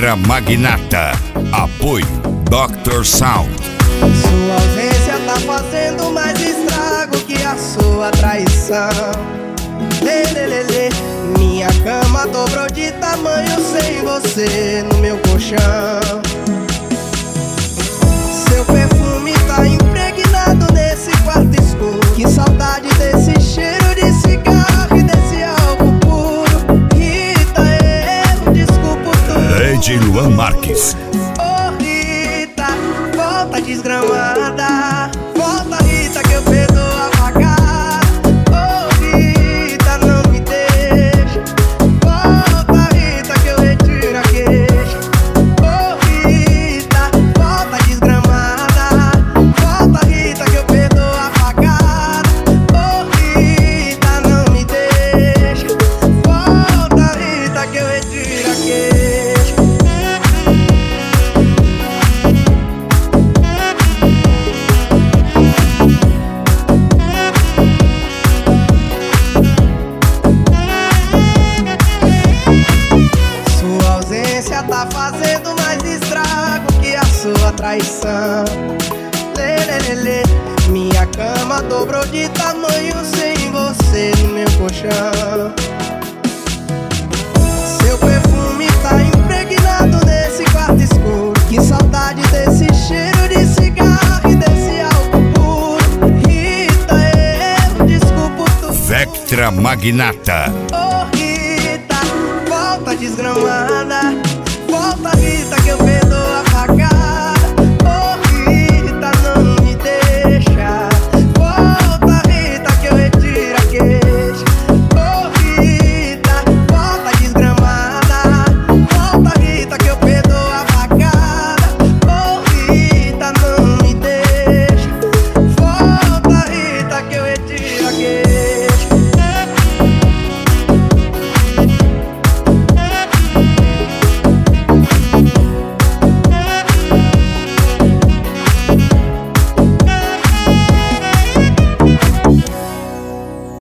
Vectra Magnata. Apoio Dr. Sound. Sua ausência tá fazendo mais estrago que a sua traição. Lê, lê, lê, lê. Minha cama dobrou de tamanho sem você no meu colchão. Seu perfume tá impregnado nesse quarto escuro. Que saudade desse cheiro de cigarro e desse álcool puro. Rita, eu desculpo tudo. Lady Luan Marques. Oh Rita, volta desgramada. Volta Rita que eu perdoo a pagar. Oh Rita, não me deixa. Volta Rita que eu retiro a queixa. Oh Rita, volta desgramada. Volta Rita que eu perdoo a pagar. Oh Rita, não me deixa. Volta Rita que eu retiro a queixa. Sua ausência tá fazendo mais estrago que a sua traição. Lê, lê, lê, lê. Minha cama dobrou de tamanho sem você no meu colchão. Seu perfume tá impregnado nesse quarto escuro. Que saudade desse cheiro de cigarro e desse álcool puro. Rita, eu desculpo tudo. Vectra Magnata. Oh Rita, volta desgramada. Volta Rita que eu vejo.